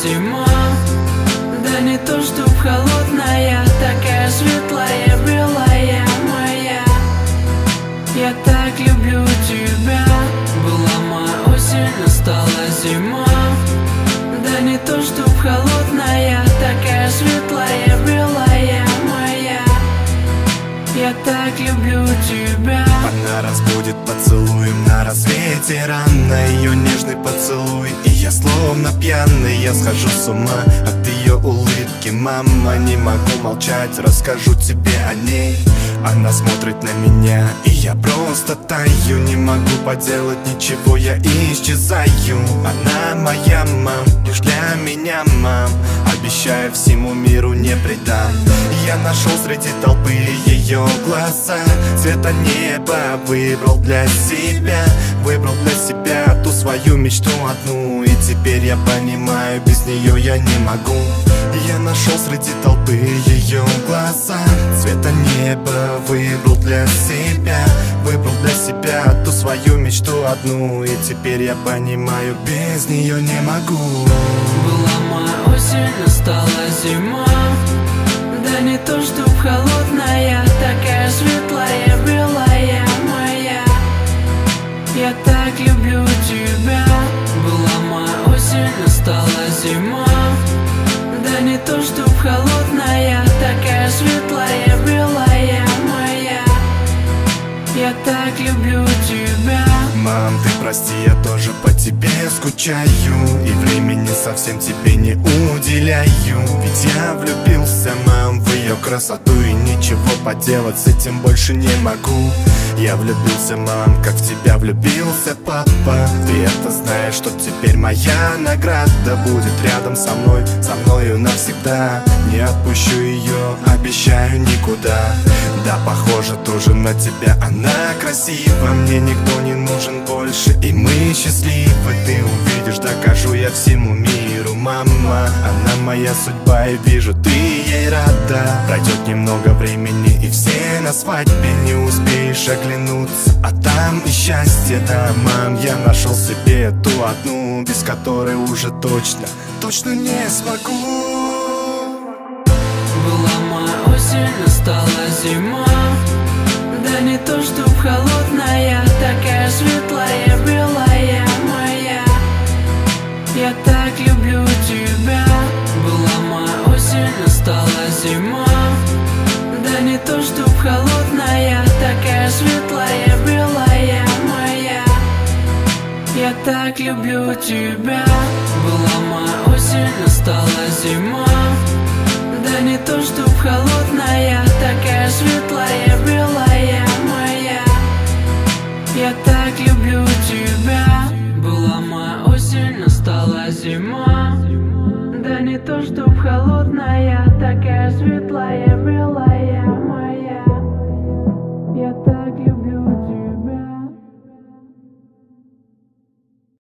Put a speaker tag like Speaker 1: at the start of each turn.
Speaker 1: зима. Да не то чтоб холодная, такая светлая, белая моя. Я так люблю тебя. Была моя осень, настала зима. Да не то чтоб холодная, такая светлая, белая моя. Я так люблю тебя.
Speaker 2: Она разбудит поцелуем на рассвете рано. Ее нежный поцелуй, и я словно пьяный. Я схожу с ума от ее улыбки. Мама, не могу молчать, расскажу тебе о ней. Она смотрит на меня, и я просто таю. Не могу поделать ничего, я исчезаю. Она моя мам, лишь для меня мам. Обещаю всему миру не предам. Я нашел среди толпы ее глаза, цвета неба выбрал для себя. Выбрал для себя ту свою мечту одну. И теперь я понимаю, без нее я не могу. Я нашел среди толпы ее глаза, цвета неба выбрал для себя. Выбрал для себя ту свою мечту одну. И теперь я понимаю, без нее не могу.
Speaker 1: Была моя осень, настала зима. Да не то чтоб холодная, такая светлая, белая моя. Я так люблю тебя. Была моя осень, настала зима. Да не то чтоб холодная, такая светлая, белая моя. Я так люблю тебя.
Speaker 2: Мам, ты прости, я тоже по тебе скучаю. И времени совсем тебе не уделяю. Ведь я влюбился, мам, в ее красоту. И ничего поделать с этим больше не могу. Я влюбился, мам, как в тебя влюбился папа. Ты это знаешь, что теперь моя награда будет рядом со мною навсегда. Не отпущу ее, обещаю никуда. Да, похоже тоже на тебя, она красива. Мне никто не нужен больше, и мы счастливы. Ты увидишь, докажу я всему миру. Мама, она моя судьба, и вижу, ты ей рада. Пройдет немного времени, и все на свадьбе. Не успеешь оглянуться, а там и счастье. Да, мам, я нашел себе ту одну, без которой уже точно не смогу.
Speaker 1: Была моя осень, настала зима. Да не то чтоб холодная, такая светлая, белая моя. Я так люблю тебя. Была моя осень, настала зима. Да не то чтоб холодная, такая светлая, белая моя. Я так люблю тебя. Была моя осень, настала зима. Да не то чтоб холодная, такая светлая, белая моя. Я так люблю тебя. Была моя осень, настала зима. Да не то чтоб холодная, такая светлая,